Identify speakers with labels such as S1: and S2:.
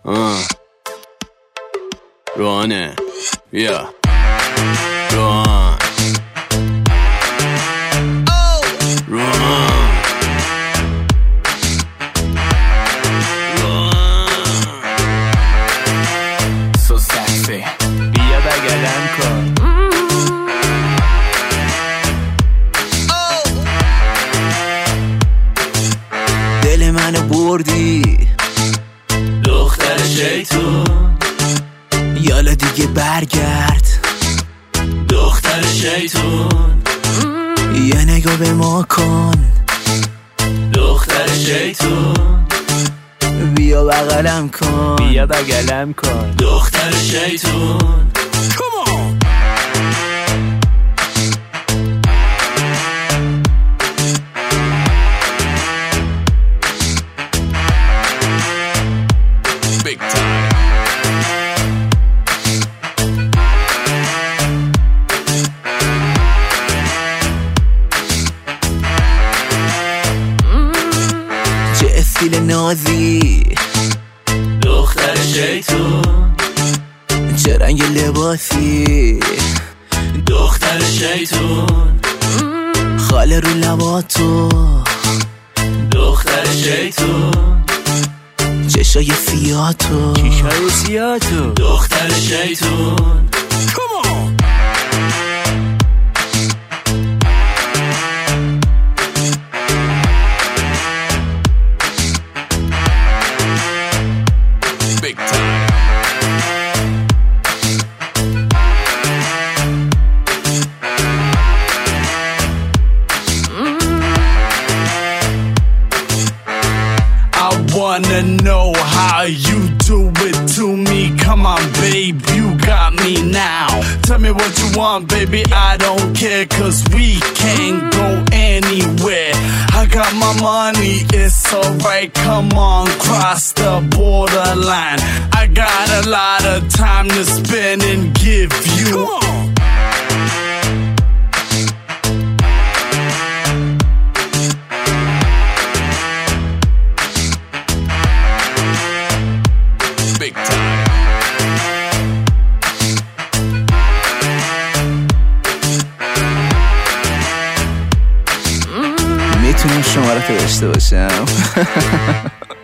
S1: روحانه بیا روحان
S2: So sexy بیا بگلم کن
S3: دل منو بردی
S2: دختر شیطون
S3: یالا دیگه برگرد
S2: دختر شیطون
S3: یه نگاه به ما کن
S2: دختر شیطون
S3: بیا بغلم کن
S2: بیا بگلم کن دختر شیطون
S1: Come on Big time
S3: چه استیل نازی
S2: دختر شیطون
S3: چه رنگ لباسی
S2: دختر شیطون
S3: خاله رو لباتو
S2: دختر شیطون
S3: چشای سیاتو
S2: چشای سیاتو دختر شیطون
S1: Come on Big time I wanna know how you do it to me. Come on, babe, you got me now. Tell me what you want, baby, I don't care, cause we can't go anywhere. I got my money, it's alright, come on, cross the borderline. I got a lot of time to spend and give you. Come on. Big time.
S3: میتونم شمارتو داشته باشم